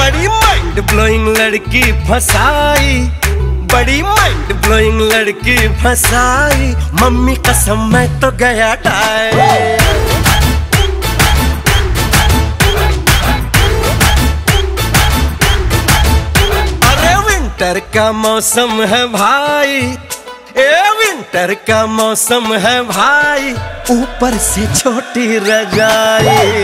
बड़ी mind blowing लड़की फसाई, बड़ी माइंड ब्लोइंग लड़की फसाई, मम्मी कसम मैं तो गया टाए। अरे विंटर का मौसम है भाई, विंटर का मौसम है भाई, ऊपर से छोटी रजाई।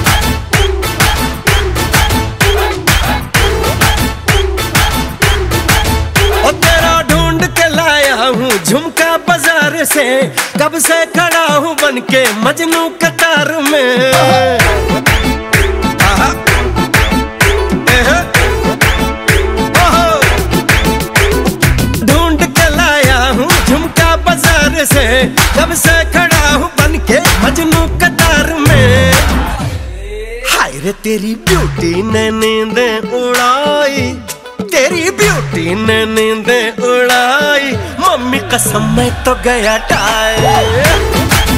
ओ तेरा ढूंढ के लाया हूँ झुमका बाजार से, कब से खड़ा हूँ बन के मजनू कतार में। से कब से खड़ा हूँ बन के मजनू कतार में। हाय रे तेरी ब्यूटी ने नींदें उड़ाई, तेरी ब्यूटी ने नींदें उड़ाई, मम्मी कसम मैं तो गया टाए।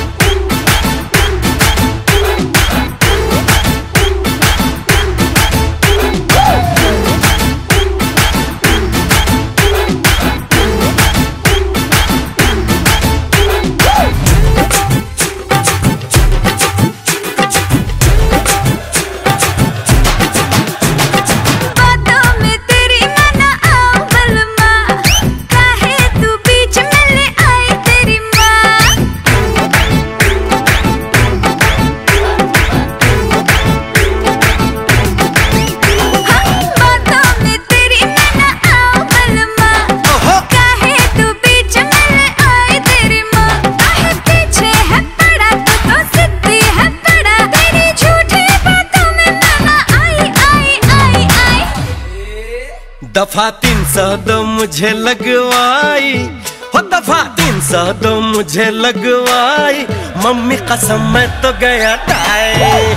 दफा 302 मुझे लगवाई, हो दफा 302 मुझे लगवाई, मम्मी कसम मैं तो गया टाए।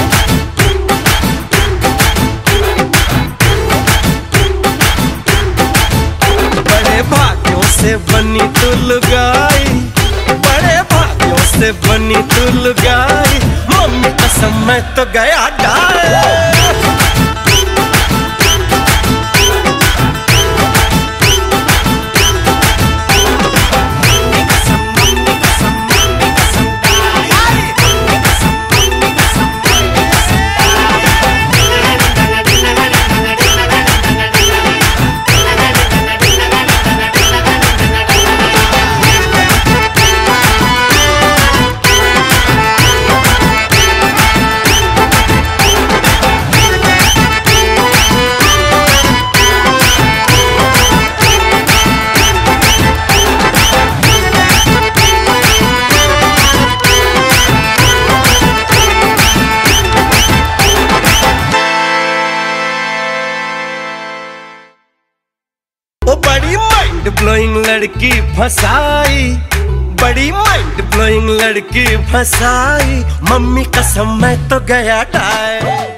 बड़े भाग्यों से बनी तू लुगाई, बड़े भाग्यों से बनी तू लुगाई, मम्मी कसम मैं तो गया टाए। बड़ी माइंड ब्लोइंग लड़की फसाई, बड़ी माइंड ब्लोइंग लड़की फसाई, मम्मी कसम मैं तो गया टाए।